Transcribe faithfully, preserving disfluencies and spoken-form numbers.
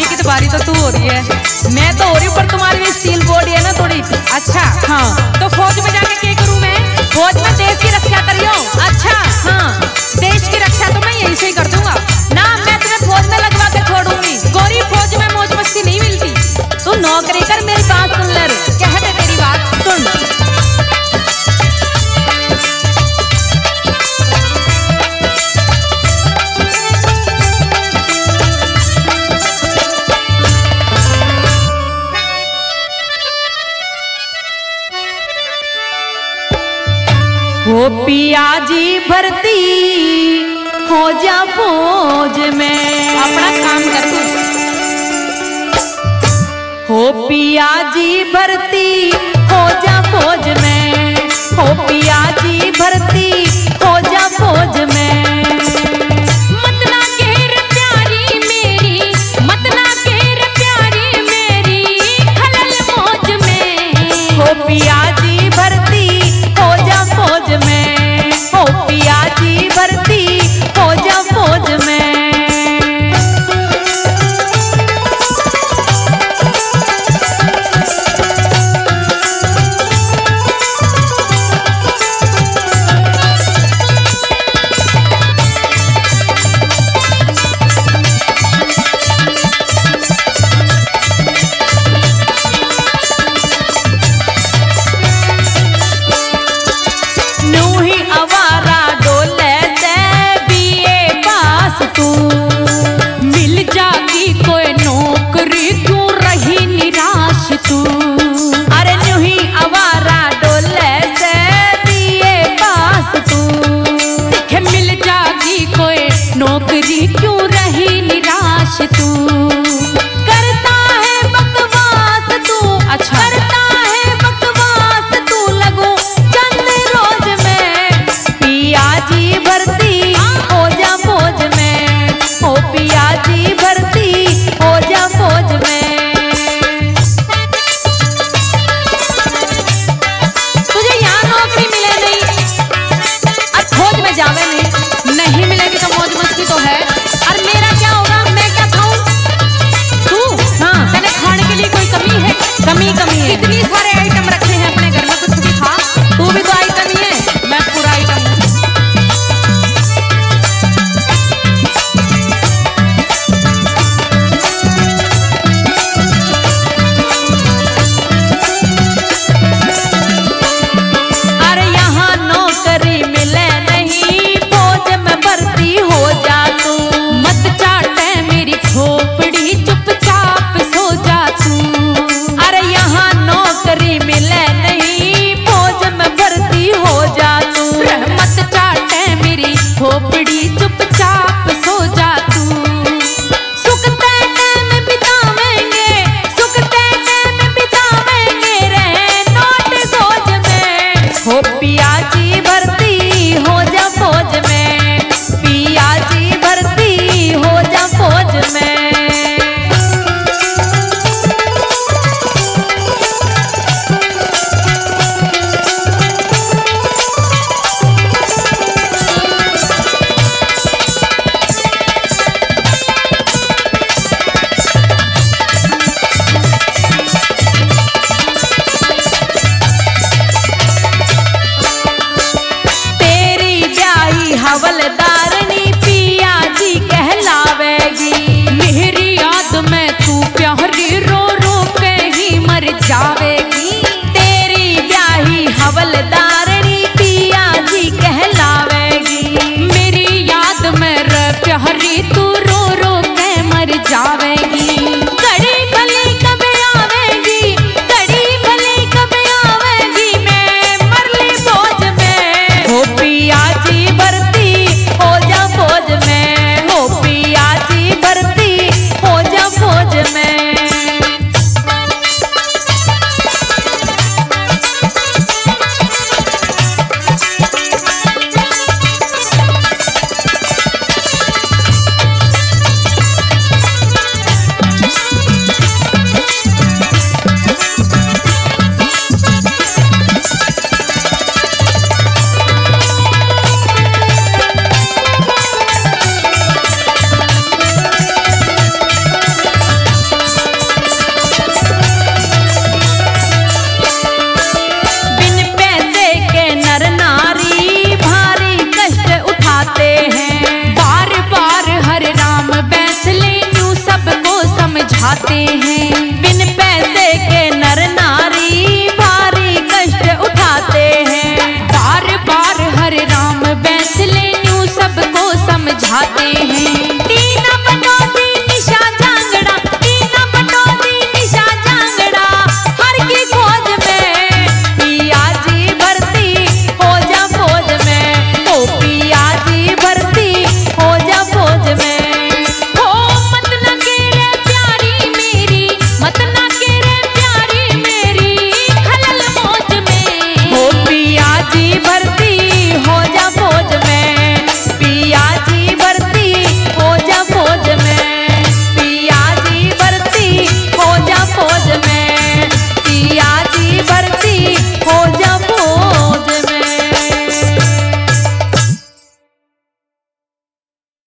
शादी की तो बारी तो तू हो रही है, मैं तो हो रही हूँ, पर तुम्हारी भी स्टील बॉडी है ना थोड़ी। अच्छा हाँ, तो फौज में जाके क्या करूँ मैं? फौज में देश की रक्षा करियो। अच्छा हाँ, देश की रक्षा तो मैं यही से ही कर दूंगा ना, मैं तुम्हें फौज में लगवा के छोड़ूंगी। गोरी फौज में मौज मस्ती नहीं मिलती, तू नौकरी कर, मेरी बात सुन ले। कह दे तेरी बात सुन। हो पिया जी भर्ती हो जा फौज में, अपना काम कर तू। हो पिया जी भर्ती हो जा फौज में, हो पिया जी भर्ती हो जा फौज में। मत ना घेर प्यारी मेरी, मत ना घेर प्यारी मेरी खलल मौज में। हो पिया जी भर्ती हो जा फौज में, हो पिया जी भर्ती हो जा फौज में। नौकरी क्यों रही निराश तू, करता है बकवास तू। अच्छा करता है बकवास तू, लगो चंद रोज में। पिया जी भर्ती हो जा फौज में, हो पिया जी भर्ती हो जा फौज में। तुझे यहाँ नौकरी मिले नहीं, अब फौज में जावे नहीं, नहीं मिलेगी तो मौज मस्ती तो है। और मेरा क्या होगा, मैं क्या खाऊं? तू हाँ, तेरे खाने के लिए कोई कमी है? कमी कमी है, इतनी सारे आइटम रखे हैं अपने घर में, कुछ भी खा। तू भी तो आइटम ही है, मैं पूरा आइटम हूँ। अरे यहाँ नौकरी मिले नहीं, फौज में भर्ती हो जा तू। मत चाटे मेरी खोपड़ी, चुपचाप सो जा तू। अरे यहाँ नौकरी मिले नहीं, फौज में भर्ती हो जा तू। मत चाटे मेरी खोपड़ी, चुपचाप सो जा तू। सुखते टाइम बितावेंगे, सुखते टाइम बितावेंगे रे नोट गोज में। हो पिया जी भर्ती हो जा फौज में, पिया जी भर्ती हो जा फौज में। खाते हैं। बिन पैसे के नर नारी भारी कष्ट उठाते हैं। बार बार हरे राम बैसले न्यू सबको समझाते हैं।